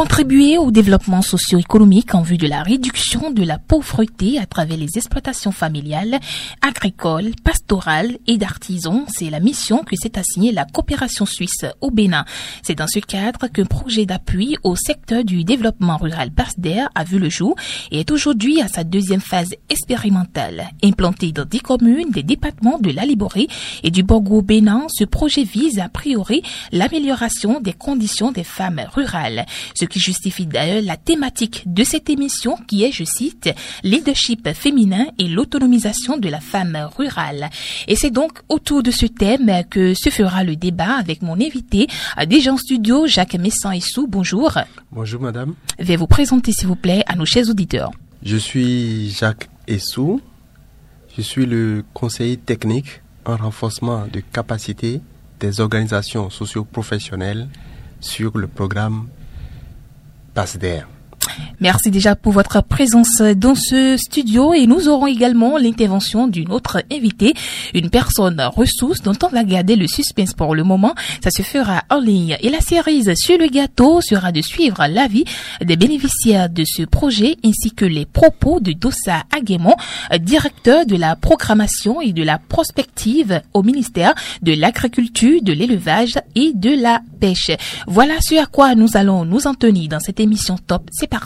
Contribuer au développement socio-économique en vue de la réduction de la pauvreté à travers les exploitations familiales, agricoles, pastorales et d'artisans, c'est la mission que s'est assignée la coopération suisse au Bénin. C'est dans ce cadre qu'un projet d'appui au secteur du développement rural PASDER a vu le jour et est aujourd'hui à sa deuxième phase expérimentale. Implanté dans 10 communes des départements de la Liborée et du Borgou au Bénin, ce projet vise a priori l'amélioration des conditions des femmes rurales. Ce qui justifie d'ailleurs la thématique de cette émission qui est, je cite, leadership féminin et l'autonomisation de la femme rurale. Et c'est donc autour de ce thème que se fera le débat avec mon invité, déjà en studio, Jacques Messan-Issou. Bonjour. Bonjour madame. Veuillez vous présenter s'il vous plaît à nos chers auditeurs. Je suis Jacques Issou. Je suis le conseiller technique en renforcement de capacité des organisations socio-professionnelles sur le programme PASDER. Merci déjà pour votre présence dans ce studio et nous aurons également l'intervention d'une autre invitée, une personne ressource dont on va garder le suspense pour le moment. Ça se fera en ligne et la cerise sur le gâteau sera de suivre l'avis des bénéficiaires de ce projet ainsi que les propos de Dossa Aguemon, directeur de la programmation et de la prospective au ministère de l'Agriculture, de l'Élevage et de la Pêche. Voilà ce à quoi nous allons nous en tenir dans cette émission top. C'est parti.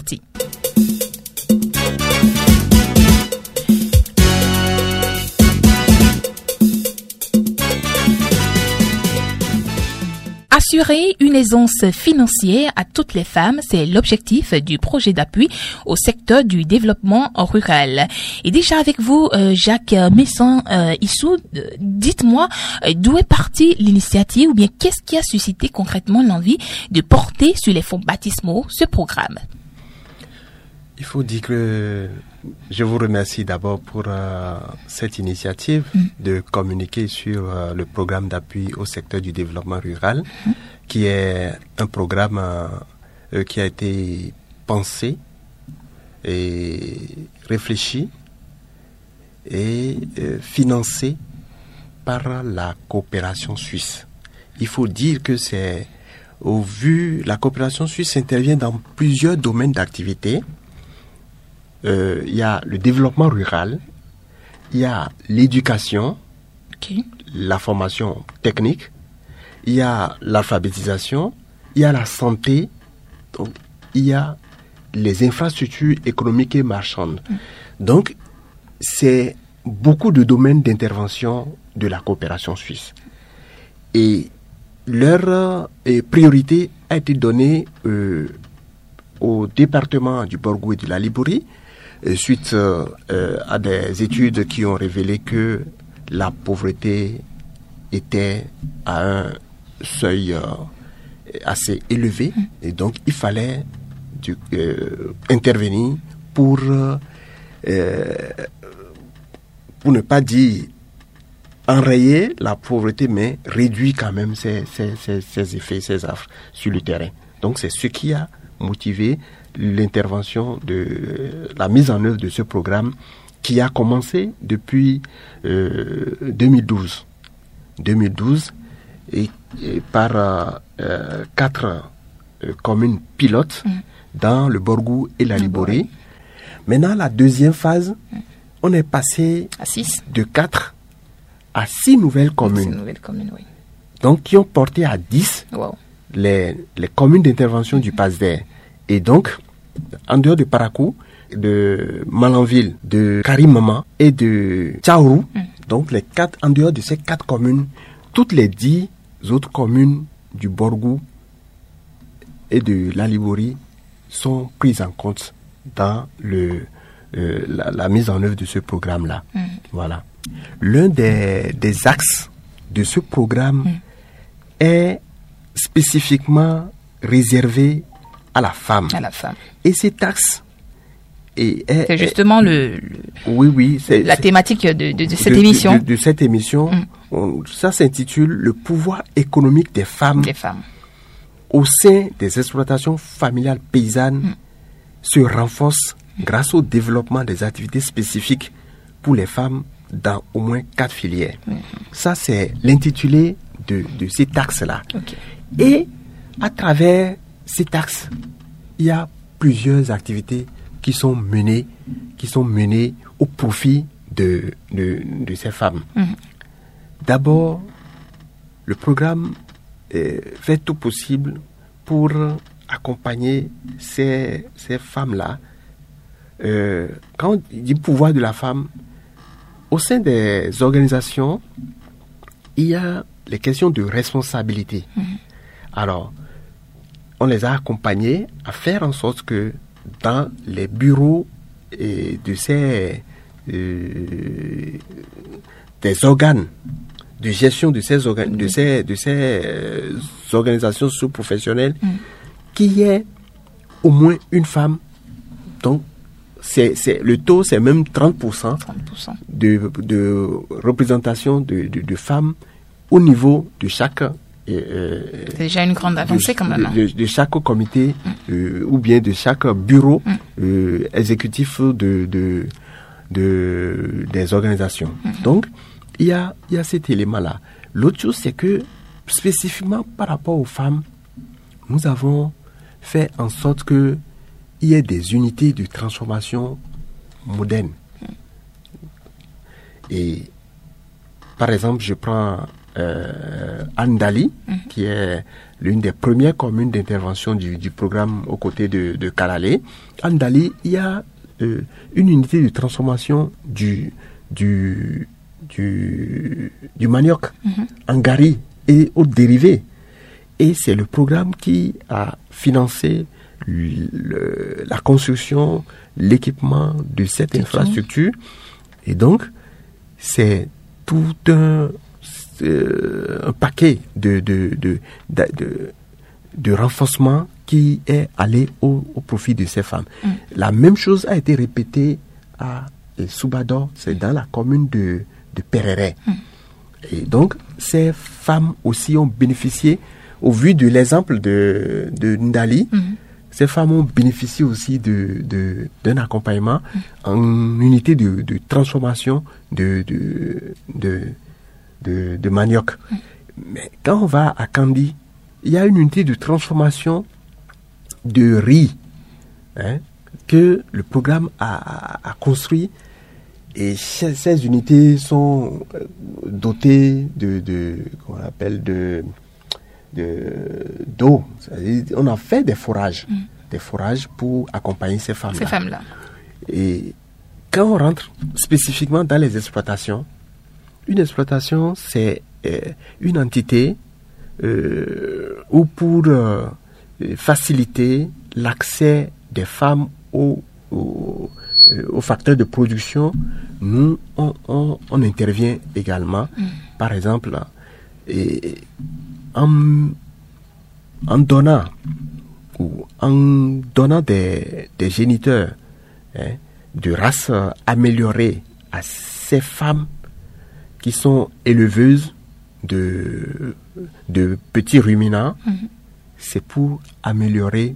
Assurer une aisance financière à toutes les femmes, c'est l'objectif du projet d'appui au secteur du développement rural. Et déjà avec vous, Jacques Messan-Issou, dites-moi d'où est partie l'initiative ou bien qu'est-ce qui a suscité concrètement l'envie de porter sur les fonds baptismaux ce programme? Il faut dire que je vous remercie d'abord pour cette initiative de communiquer sur le programme d'appui au secteur du développement rural, qui est un programme qui a été pensé et réfléchi et financé par la coopération suisse. Il faut dire que la coopération suisse intervient dans plusieurs domaines d'activité. Il y a le développement rural, il y a l'éducation, la formation technique, il y a l'alphabétisation, il y a la santé, donc il y a les infrastructures économiques et marchandes. Donc, c'est beaucoup de domaines d'intervention de la coopération suisse. Et leur priorité a été donnée au département du Borgou et de la Liborée, suite à des études qui ont révélé que la pauvreté était à un seuil assez élevé et donc il fallait intervenir pour ne pas dire enrayer la pauvreté, mais réduire quand même ses effets, ses affres sur le terrain. Donc c'est ce qui a motivé l'intervention de la mise en œuvre de ce programme qui a commencé depuis 2012 et par 4 communes pilotes dans le Borgou et la Liborée. Maintenant, la deuxième phase, on est passé de 4 à 6 nouvelles communes. Donc, qui ont porté à 10 les communes d'intervention du PASDER. Et donc, en dehors de Parakou, de Malanville, de Karimama et de Tchaourou, donc en dehors de ces 4 communes, toutes les 10 autres communes du Borgou et de la Liborée sont prises en compte dans la mise en œuvre de ce programme-là. Voilà. L'un des axes de ce programme est spécifiquement réservé à la femme. Et cet axe c'est justement la thématique de cette émission. De cette émission, ça s'intitule « Le pouvoir économique des femmes au sein des exploitations familiales paysannes se renforce grâce au développement des activités spécifiques pour les femmes dans au moins 4 filières. Ça, c'est l'intitulé de cet axe-là. Et à travers cet axe, il y a plusieurs activités qui sont menées au profit de ces femmes. D'abord, le programme fait tout possible pour accompagner ces femmes-là. Quand il dit pouvoir de la femme, au sein des organisations, il y a les questions de responsabilité. Alors, on les a accompagnés à faire en sorte que dans les bureaux de ces des organes de gestion de ces organisations sous-professionnelles, qu'il y ait au moins une femme. Donc, le taux, c'est même 30%, de représentation de femmes au niveau de chaque... c'est déjà une grande avancée quand même. De chaque comité ou bien de chaque bureau exécutif des organisations. Donc, il y a cet élément-là. L'autre chose, c'est que spécifiquement par rapport aux femmes, nous avons fait en sorte qu'il y ait des unités de transformation modernes. Et par exemple, je prends Andali, qui est l'une des premières communes d'intervention du programme aux côtés de Kalalé. Andali, il y a une unité de transformation du manioc en gari et autres dérivés. Et c'est le programme qui a financé la construction, l'équipement de cette infrastructure. Et donc, c'est tout un paquet de renforcement qui est allé au profit de ces femmes. La même chose a été répétée à Soubador, c'est dans la commune de Pereret. Et donc, ces femmes aussi ont bénéficié, au vu de l'exemple de Ndali, ces femmes ont bénéficié aussi d'un accompagnement en unité de transformation de manioc. Mais quand on va à Kandi, il y a une unité de transformation de riz que le programme a construit. Et ces unités sont dotées qu'on appelle d'eau. On a fait des forages pour accompagner ces femmes-là. Et quand on rentre spécifiquement dans les exploitations, une exploitation, c'est une entité où pour faciliter l'accès des femmes aux facteurs de production, nous, on intervient également. Par exemple, en donnant des géniteurs de race améliorée à ces femmes qui sont éleveuses de petits ruminants, c'est pour améliorer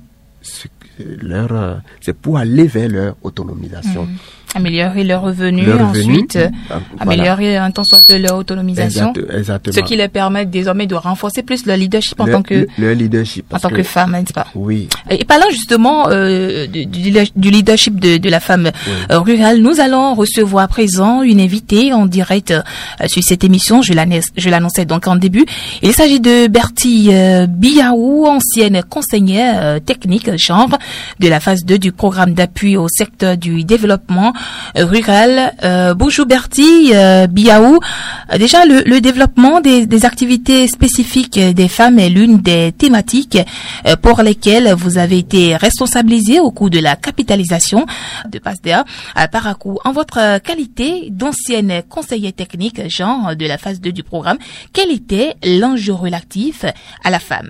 c'est pour aller vers leur autonomisation. Améliorer leurs revenus, ensuite améliorer un tant soit peu leur autonomisation. Exactement. Ce qui leur permet désormais de renforcer plus leur leadership en tant que femme, n'est-ce pas? Oui. Et parlant justement du leadership de la femme rurale, nous allons recevoir à présent une invitée en direct sur cette émission. Je l'annonçais donc en début. Il s'agit de Bertie Biaou, ancienne conseillère technique genre de la phase 2 du programme d'appui au secteur du développement rural. Bonjour Bertie Biaou. Déjà, le développement des activités spécifiques des femmes est l'une des thématiques pour lesquelles vous avez été responsabilisé au cours de la capitalisation de PASDEA à Parakou. En votre qualité d'ancienne conseillère technique genre de la phase 2 du programme, quel était l'enjeu relatif à la femme?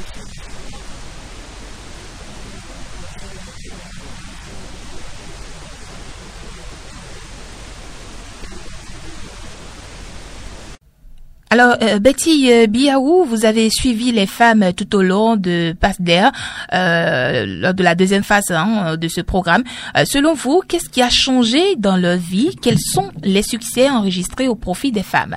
Alors, Betty Biaou, vous avez suivi les femmes tout au long de PASDER, lors de la deuxième phase de ce programme. Selon vous, qu'est-ce qui a changé dans leur vie? Quels sont les succès enregistrés au profit des femmes?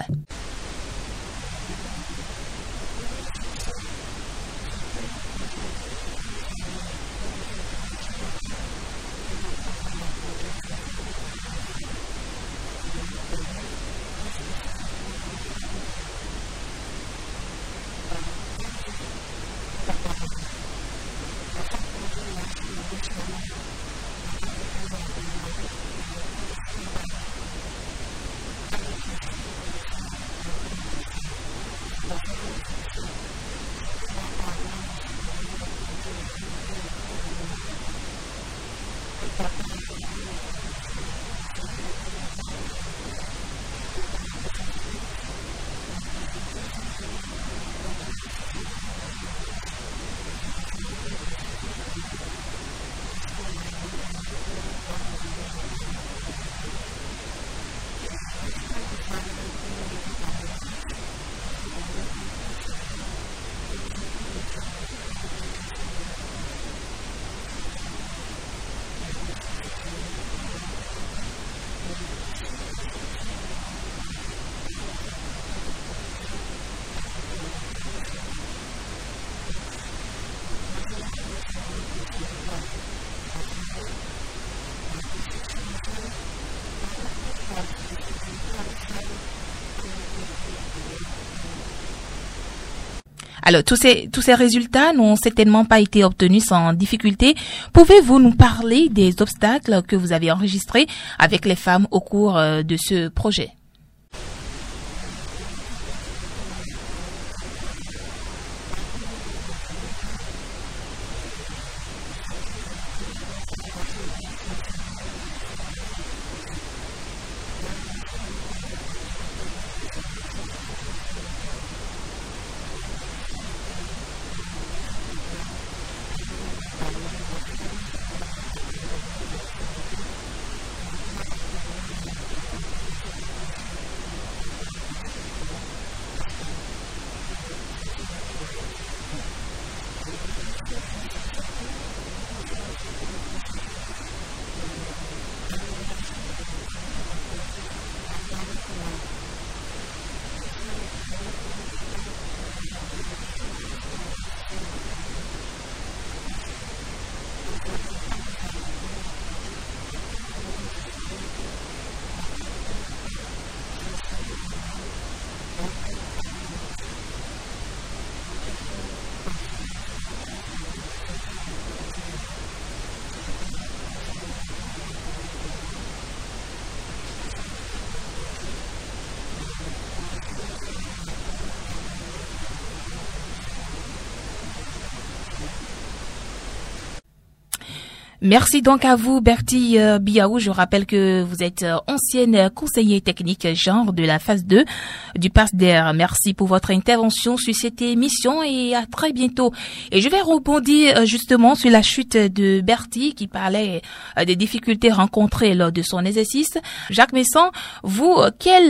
Alors, tous ces résultats n'ont certainement pas été obtenus sans difficulté. Pouvez-vous nous parler des obstacles que vous avez enregistrés avec les femmes au cours de ce projet? Merci donc à vous, Betty Biaou. Je rappelle que vous êtes ancienne conseillère technique genre de la phase 2 du PASDER. Merci pour votre intervention sur cette émission et à très bientôt. Et je vais rebondir justement sur la chute de Betty qui parlait des difficultés rencontrées lors de son exercice. Jacques Messon, vous, quelles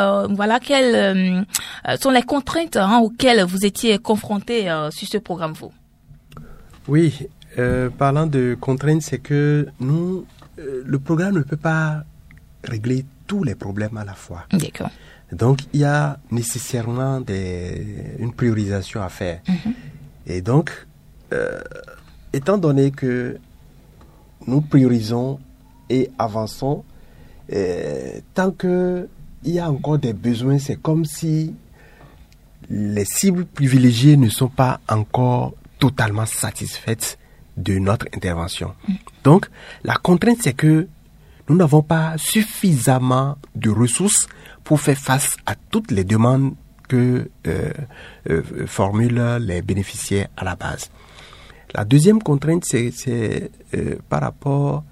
sont les contraintes auxquelles vous étiez confronté sur ce programme, vous? Oui. Parlant de contraintes, c'est que nous, le programme ne peut pas régler tous les problèmes à la fois. D'accord. Donc, il y a nécessairement une priorisation à faire. Mm-hmm. Et donc, étant donné que nous priorisons et avançons, tant qu'il y a encore des besoins, c'est comme si les cibles privilégiées ne sont pas encore totalement satisfaites de notre intervention. Donc, la contrainte, c'est que nous n'avons pas suffisamment de ressources pour faire face à toutes les demandes que formulent les bénéficiaires à la base. La deuxième contrainte, c'est par rapport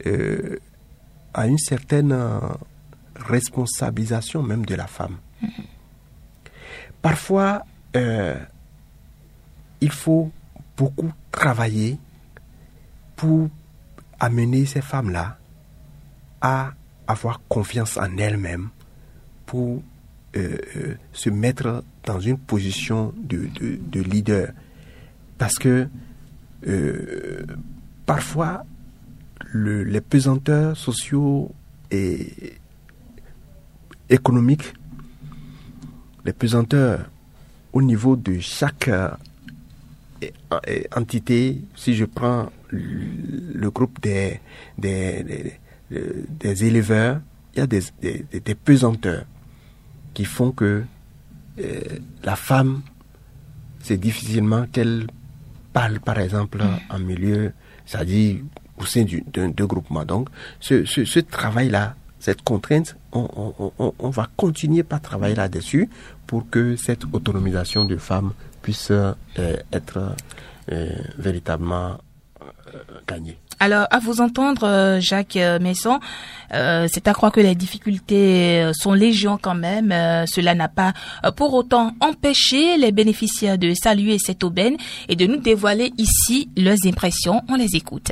à une certaine responsabilisation même de la femme. Parfois, il il faut beaucoup travailler pour amener ces femmes-là à avoir confiance en elles-mêmes, pour se mettre dans une position de leader. Parce que parfois, les pesanteurs sociaux et économiques, les pesanteurs au niveau de chaque entité, si je prends le groupe des éleveurs, il y a des pesanteurs qui font que la femme, c'est difficilement qu'elle parle, par exemple, en milieu, c'est-à-dire au sein d'un groupement. Donc, ce travail-là, cette contrainte, on va continuer par travailler là-dessus pour que cette autonomisation de femmes puisse être véritablement gagnée. Alors, à vous entendre, Jacques Messon, c'est à croire que les difficultés sont légion quand même. Cela n'a pas pour autant empêché les bénéficiaires de saluer cette aubaine et de nous dévoiler ici leurs impressions. On les écoute.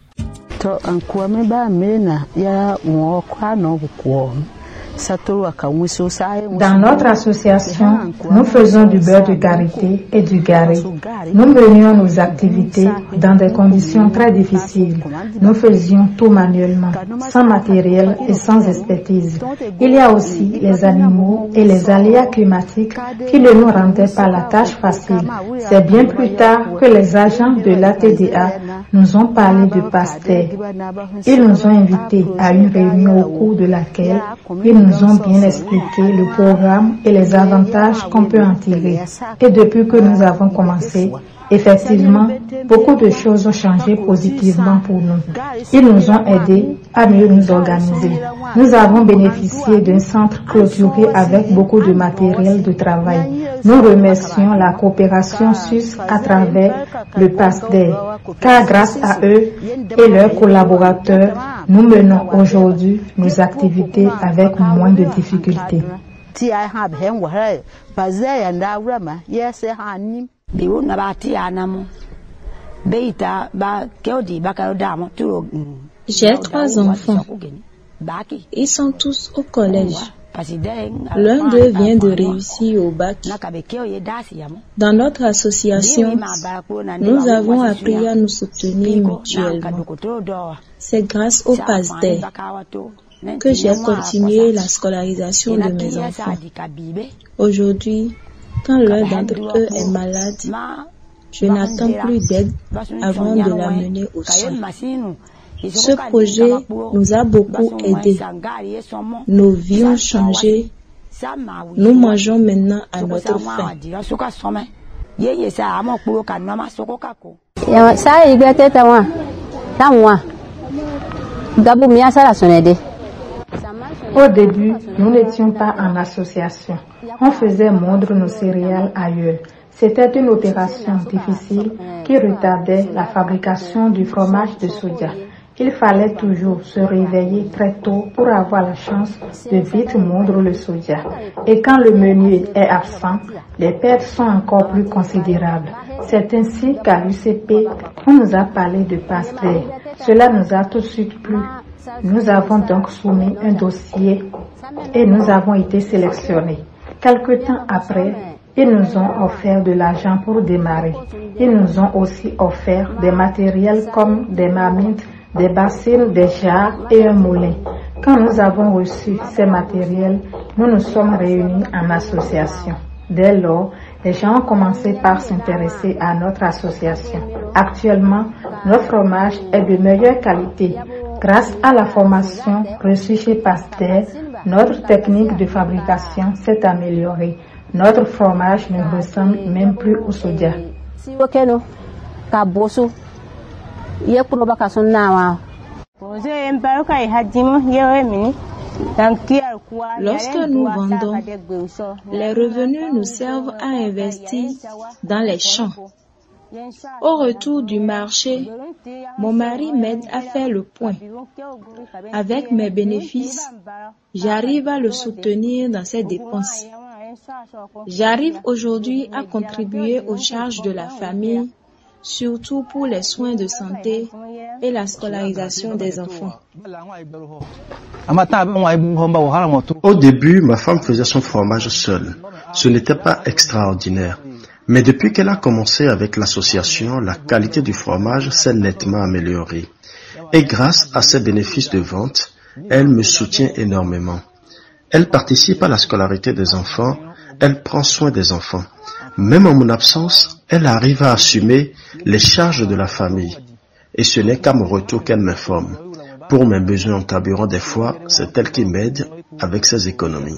Dans notre association, nous faisons du beurre de karité et du gari. Nous menions nos activités dans des conditions très difficiles. Nous faisions tout manuellement, sans matériel et sans expertise. Il y a aussi les animaux et les aléas climatiques qui ne nous rendaient pas la tâche facile. C'est bien plus tard que les agents de l'ATDA nous ont parlé de Pasteur. Ils nous ont invités à une réunion au cours de laquelle ils nous ont bien expliqué le programme et les avantages qu'on peut en tirer. Et depuis que nous avons commencé, effectivement, beaucoup de choses ont changé positivement pour nous. Ils nous ont aidés à mieux nous organiser. Nous avons bénéficié d'un centre clôturé avec beaucoup de matériel de travail. Nous remercions la coopération suisse à travers le PASDER, car grâce à eux et leurs collaborateurs, nous menons aujourd'hui nos activités avec moins de difficultés. J'ai 3 enfants. Ils sont tous au collège. L'un d'eux vient de réussir au bac. Dans notre association, nous avons appris à nous soutenir mutuellement. C'est grâce au PASDER que j'ai continué la scolarisation de mes enfants. Aujourd'hui, quand l'un d'entre eux est malade, je n'attends plus d'aide avant de l'amener au soin. Ce projet nous a beaucoup aidés. Nos vies ont changé. Nous mangeons maintenant à notre faim. Au début, nous n'étions pas en association. On faisait moudre nos céréales ailleurs. C'était une opération difficile qui retardait la fabrication du fromage de soja. Il fallait toujours se réveiller très tôt pour avoir la chance de vite moudre le soja. Et quand le meunier est absent, les pertes sont encore plus considérables. C'est ainsi qu'à l'UCP, on nous a parlé de Pasteur. Cela nous a tout de suite plu. Nous avons donc soumis un dossier et nous avons été sélectionnés. Quelque temps après, ils nous ont offert de l'argent pour démarrer. Ils nous ont aussi offert des matériels comme des marmites, des bassines, des jarres et un moulin. Quand nous avons reçu ces matériels, nous nous sommes réunis en association. Dès lors, les gens ont commencé par s'intéresser à notre association. Actuellement, notre fromage est de meilleure qualité. Grâce à la formation reçue chez Pasteur, notre technique de fabrication s'est améliorée. Notre fromage ne ressemble même plus au soja. Lorsque nous vendons, les revenus nous servent à investir dans les champs. Au retour du marché, mon mari m'aide à faire le point. Avec mes bénéfices, j'arrive à le soutenir dans ses dépenses. J'arrive aujourd'hui à contribuer aux charges de la famille, surtout pour les soins de santé et la scolarisation des enfants. Au début, ma femme faisait son fromage seule. Ce n'était pas extraordinaire. Mais depuis qu'elle a commencé avec l'association, la qualité du fromage s'est nettement améliorée. Et grâce à ses bénéfices de vente, elle me soutient énormément. Elle participe à la scolarité des enfants, elle prend soin des enfants. Même en mon absence, elle arrive à assumer les charges de la famille. Et ce n'est qu'à mon retour qu'elle m'informe. Pour mes besoins en carburant des fois, c'est elle qui m'aide avec ses économies.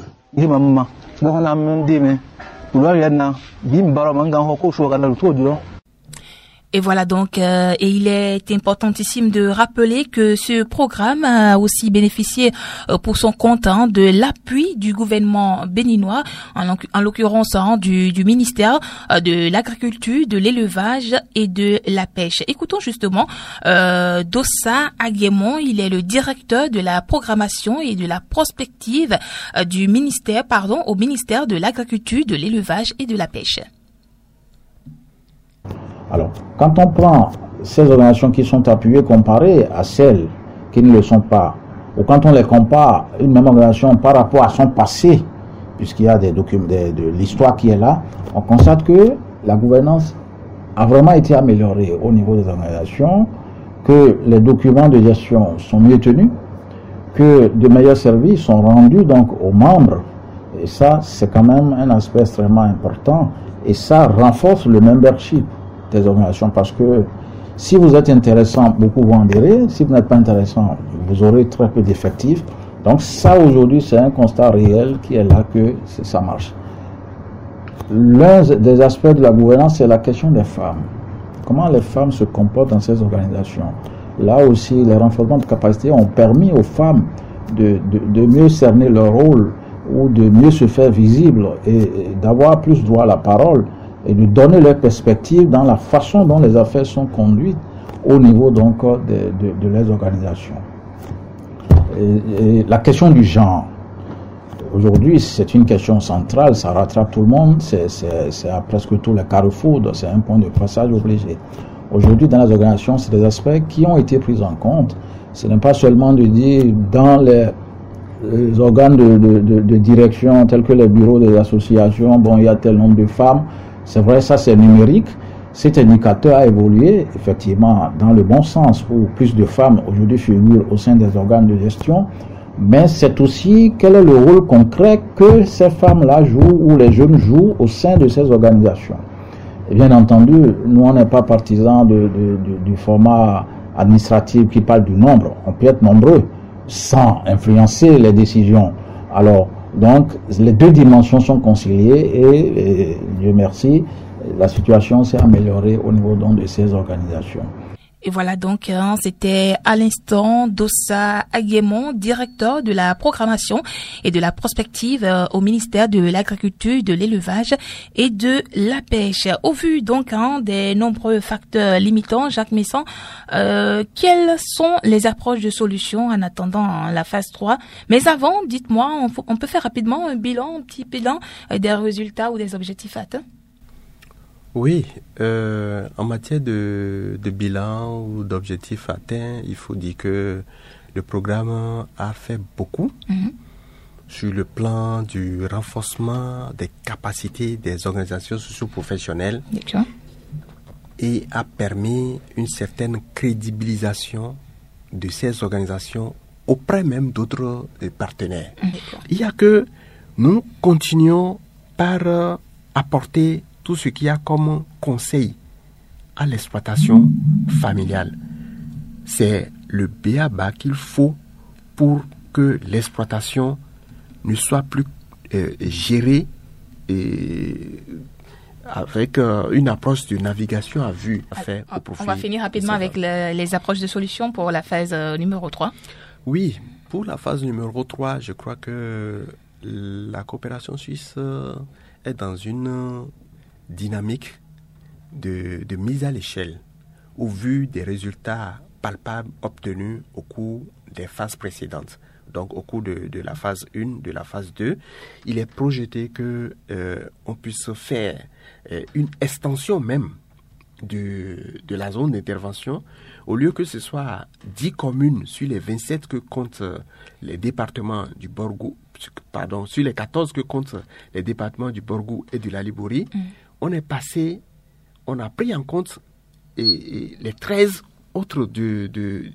Et voilà donc, et il est importantissime de rappeler que ce programme a aussi bénéficié pour son compte de l'appui du gouvernement béninois, en l'occurrence du ministère de l'Agriculture, de l'Élevage et de la Pêche. Écoutons justement Dossa Aguemon, il est le directeur de la programmation et de la prospective du ministère, au ministère de l'Agriculture, de l'Élevage et de la Pêche. Alors, quand on prend ces organisations qui sont appuyées comparées à celles qui ne le sont pas, ou quand on les compare, une même organisation par rapport à son passé, puisqu'il y a des documents de l'histoire qui est là, on constate que la gouvernance a vraiment été améliorée au niveau des organisations, que les documents de gestion sont mieux tenus, que de meilleurs services sont rendus donc aux membres. Et ça, c'est quand même un aspect extrêmement important. Et ça renforce le membership des organisations, parce que si vous êtes intéressant, beaucoup vont adhérer. Si vous n'êtes pas intéressant, vous aurez très peu d'effectifs. Donc ça, aujourd'hui, c'est un constat réel qui est là que ça marche. L'un des aspects de la gouvernance, c'est la question des femmes. Comment les femmes se comportent dans ces organisations. Là aussi, les renforcements de capacité ont permis aux femmes de mieux cerner leur rôle, ou de mieux se faire visible et d'avoir plus droit à la parole, et de donner leur perspective dans la façon dont les affaires sont conduites au niveau donc de leurs organisations. Et la question du genre, aujourd'hui, c'est une question centrale, ça rattrape tout le monde, c'est à presque tous les carrefours, c'est un point de passage obligé. Aujourd'hui, dans les organisations, c'est des aspects qui ont été pris en compte. Ce n'est pas seulement de dire dans les organes de direction tels que les bureaux des associations, bon, il y a tel nombre de femmes. C'est vrai, ça c'est numérique. Cet indicateur a évolué effectivement dans le bon sens, où plus de femmes aujourd'hui figurent au sein des organes de gestion. Mais c'est aussi quel est le rôle concret que ces femmes-là jouent, ou les jeunes jouent au sein de ces organisations. Et bien entendu, nous on n'est pas partisans du format administratif qui parle du nombre. On peut être nombreux sans influencer les décisions. Alors, donc, les deux dimensions sont conciliées et Dieu merci, la situation s'est améliorée au niveau donc de ces organisations. Et voilà donc, c'était à l'instant Dossa Aguemon, directeur de la programmation et de la prospective au ministère de l'Agriculture, de l'Élevage et de la Pêche. Au vu donc des nombreux facteurs limitants, Jacques Messon, quelles sont les approches de solutions en attendant la phase 3? Mais avant, dites-moi, on peut faire rapidement un petit bilan des résultats ou des objectifs atteints? Oui, en matière de bilan ou d'objectifs atteints, il faut dire que le programme a fait beaucoup sur le plan du renforcement des capacités des organisations socio-professionnelles et a permis une certaine crédibilisation de ces organisations auprès même d'autres partenaires. Il y a que nous continuons par apporter tout ce qu'il y a comme conseil à l'exploitation familiale. C'est le b.a.-ba qu'il faut pour que l'exploitation ne soit plus gérée avec une approche de navigation à vue. On va finir rapidement avec les approches de solutions pour la phase numéro 3. Oui, pour la phase numéro 3, je crois que la coopération suisse est dans une dynamique de mise à l'échelle au vu des résultats palpables obtenus au cours des phases précédentes. donc au cours de la phase 1, de la phase 2, il est projeté que on puisse faire une extension même de la zone d'intervention, au lieu que ce soit 10 communes sur les 27 que comptent les départements du Borgou, sur les 14 que comptent les départements du Borgou et du Lalibouri, on a pris en compte les 13 autres de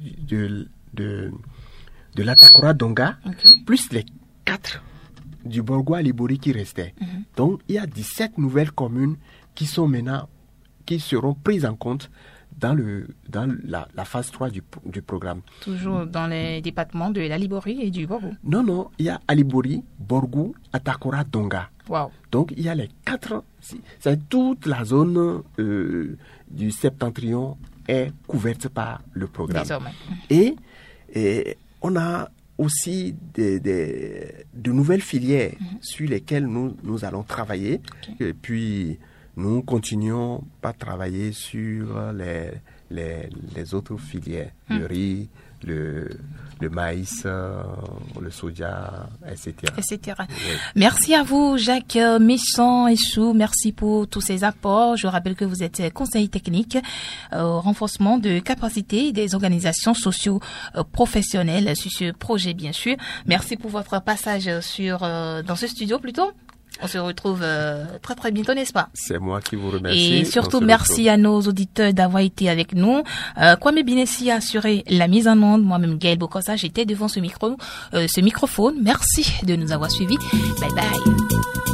l'Atakora Donga, plus les 4 du Borgou à Libouri qui restaient. Donc, il y a 17 nouvelles communes qui seront prises en compte dans la phase 3 du programme. Toujours dans les départements de l'Alibouri et du Borgou? Non, il y a Alibouri, Borgou, Atakora, Donga. Wow. Donc, il y a les 4, c'est toute la zone du septentrion est couverte par le programme. Désormais. Et on a aussi de nouvelles filières sur lesquelles nous allons travailler. Et puis, nous continuons à travailler sur les autres filières, le riz, le maïs, le soja, etc. Oui. Merci à vous, Jacques Méchant-Échou. Merci pour tous ces apports. Je rappelle que vous êtes conseiller technique au renforcement de capacité des organisations socio-professionnelles sur ce projet, bien sûr. Merci pour votre passage dans ce studio plutôt. On se retrouve très très bientôt, n'est-ce pas? C'est moi qui vous remercie. Et surtout, merci à nos auditeurs d'avoir été avec nous. Kwame Binessi a assuré la mise en onde. Moi-même, Gaël Bokosa, j'étais devant ce microphone. Merci de nous avoir suivis. Bye bye.